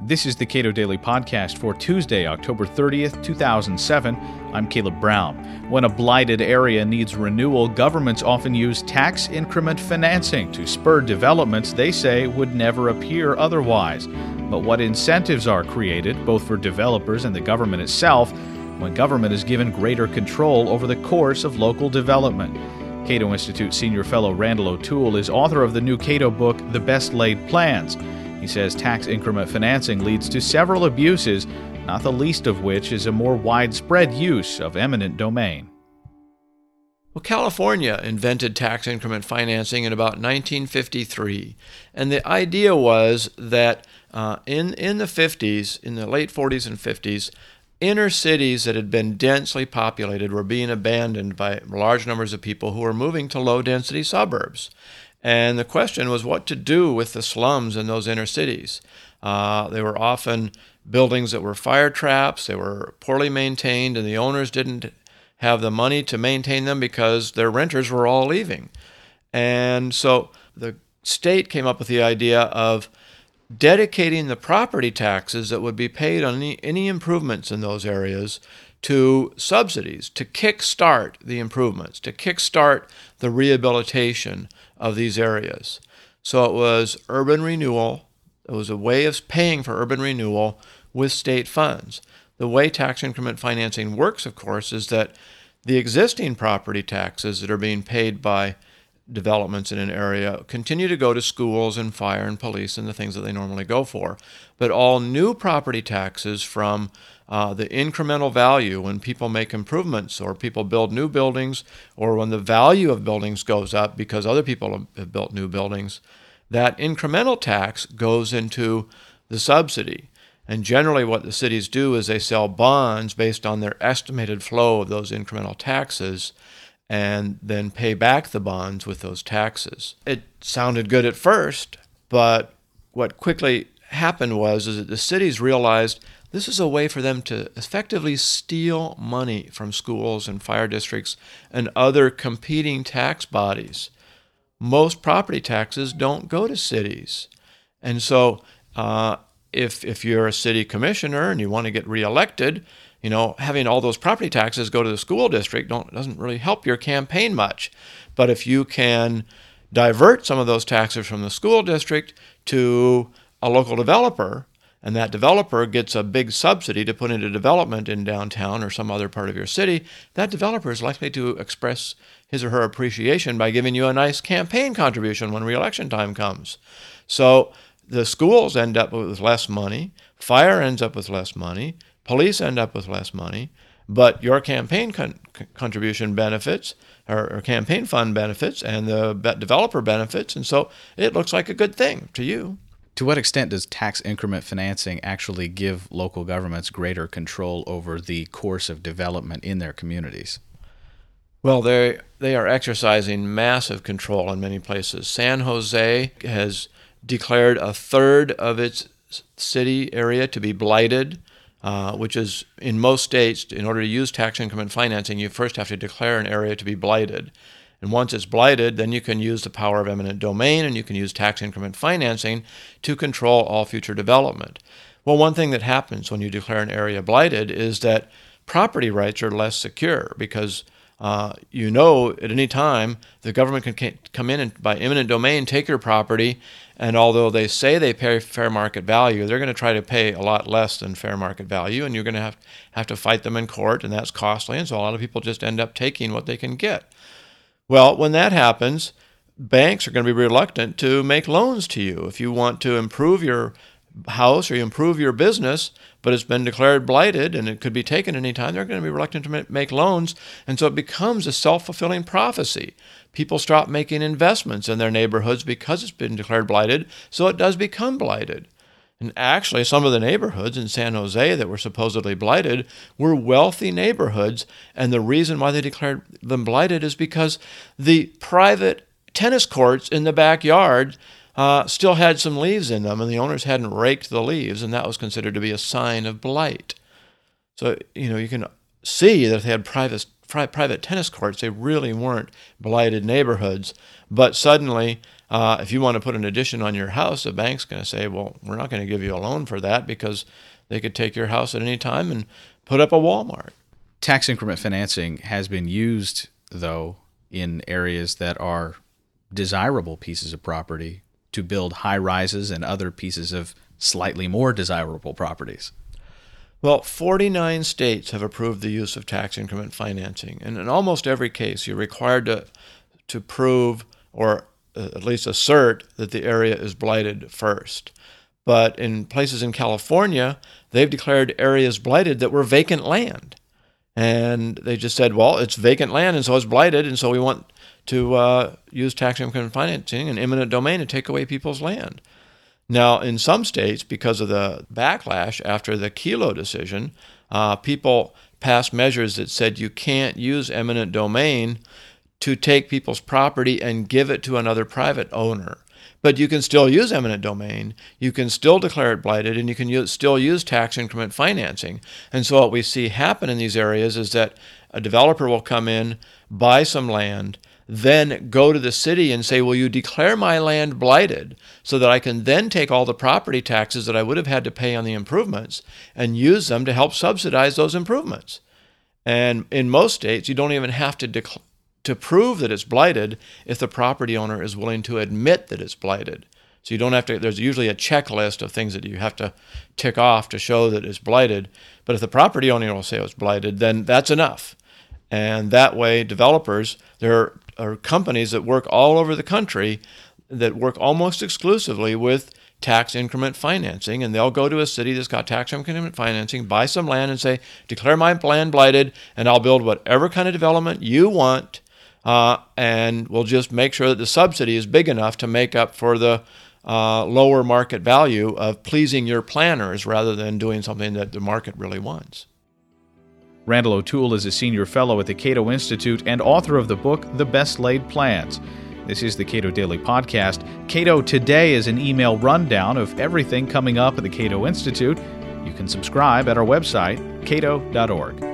This is the Cato Daily Podcast for Tuesday, October 30th, 2007. I'm Caleb Brown. When a blighted area needs renewal, governments often use tax increment financing to spur developments they say would never appear otherwise. But what incentives are created, both for developers and the government itself, when government is given greater control over the course of local development? Cato Institute Senior Fellow Randall O'Toole is author of the new Cato book, The Best Laid Plans. He says tax increment financing leads to several abuses, not the least of which is a more widespread use of eminent domain. Well, California invented tax increment financing in about 1953, and the idea was that in the 50s, in the late 40s and 50s, inner cities that had been densely populated were being abandoned by large numbers of people who were moving to low-density suburbs. And the question was what to do with the slums in those inner cities. They were often buildings that were fire traps, they were poorly maintained, and the owners didn't have the money to maintain them because their renters were all leaving. And so the state came up with the idea of dedicating the property taxes that would be paid on any improvements in those areas to subsidies, to kickstart the improvements, to kickstart the rehabilitation of these areas. So it was urban renewal. It was a way of paying for urban renewal with state funds. The way tax increment financing works, of course, is that the existing property taxes that are being paid by developments in an area continue to go to schools and fire and police and the things that they normally go for. But all new property taxes from the incremental value when people make improvements or people build new buildings or when the value of buildings goes up because other people have built new buildings, that incremental tax goes into the subsidy. And generally what the cities do is they sell bonds based on their estimated flow of those incremental taxes and then pay back the bonds with those taxes. It sounded good at first, but what quickly happened was that the cities realized this is a way for them to effectively steal money from schools and fire districts and other competing tax bodies. Most property taxes don't go to cities. And so if you're a city commissioner and you want to get reelected, having all those property taxes go to the school district doesn't really help your campaign much. But if you can divert some of those taxes from the school district to a local developer, and that developer gets a big subsidy to put into development in downtown or some other part of your city, that developer is likely to express his or her appreciation by giving you a nice campaign contribution when re-election time comes. So the schools end up with less money, fire ends up with less money, police end up with less money, but your campaign contribution benefits or campaign fund benefits and the developer benefits, and so it looks like a good thing to you. To what extent does tax increment financing actually give local governments greater control over the course of development in their communities? Well, they are exercising massive control in many places. San Jose has declared a third of its city area to be blighted, which is in most states, in order to use tax increment financing, you first have to declare an area to be blighted. And once it's blighted, then you can use the power of eminent domain and you can use tax increment financing to control all future development. Well, one thing that happens when you declare an area blighted is that property rights are less secure because at any time the government can come in and by eminent domain take your property, and although they say they pay fair market value, they're going to try to pay a lot less than fair market value, and you're going to have to fight them in court, and that's costly, and so a lot of people just end up taking what they can get. Well, when that happens, banks are going to be reluctant to make loans to you. If you want to improve your house or you improve your business, but it's been declared blighted and it could be taken anytime, they're going to be reluctant to make loans. And so it becomes a self-fulfilling prophecy. People stop making investments in their neighborhoods because it's been declared blighted, so it does become blighted. And actually, some of the neighborhoods in San Jose that were supposedly blighted were wealthy neighborhoods, and the reason why they declared them blighted is because the private tennis courts in the backyard still had some leaves in them, and the owners hadn't raked the leaves, and that was considered to be a sign of blight. So, you can see that if they had private tennis courts. They really weren't blighted neighborhoods. But suddenly, if you want to put an addition on your house, the bank's going to say, well, we're not going to give you a loan for that because they could take your house at any time and put up a Walmart. Tax increment financing has been used, though, in areas that are desirable pieces of property to build high rises and other pieces of slightly more desirable properties. Well, 49 states have approved the use of tax increment financing, and in almost every case, you're required to prove or at least assert that the area is blighted first. But in places in California, they've declared areas blighted that were vacant land. And they just said, well, it's vacant land, and so it's blighted, and so we want to use tax increment financing and eminent domain to take away people's land. Now, in some states, because of the backlash after the Kelo decision, people passed measures that said you can't use eminent domain to take people's property and give it to another private owner. But you can still use eminent domain, you can still declare it blighted, and you can still use tax increment financing. And so what we see happen in these areas is that a developer will come in, buy some land, then go to the city and say, will you declare my land blighted so that I can then take all the property taxes that I would have had to pay on the improvements and use them to help subsidize those improvements. And in most states, you don't even have to prove that it's blighted if the property owner is willing to admit that it's blighted. So you don't have to, there's usually a checklist of things that you have to tick off to show that it's blighted. But if the property owner will say it's blighted, then that's enough. And that way, developers, there are companies that work all over the country that work almost exclusively with tax increment financing, and they'll go to a city that's got tax increment financing, buy some land and say, declare my land blighted, and I'll build whatever kind of development you want, and we'll just make sure that the subsidy is big enough to make up for the lower market value of pleasing your planners rather than doing something that the market really wants. Randall O'Toole is a senior fellow at the Cato Institute and author of the book, The Best Laid Plans. This is the Cato Daily Podcast. Cato Today is an email rundown of everything coming up at the Cato Institute. You can subscribe at our website, cato.org.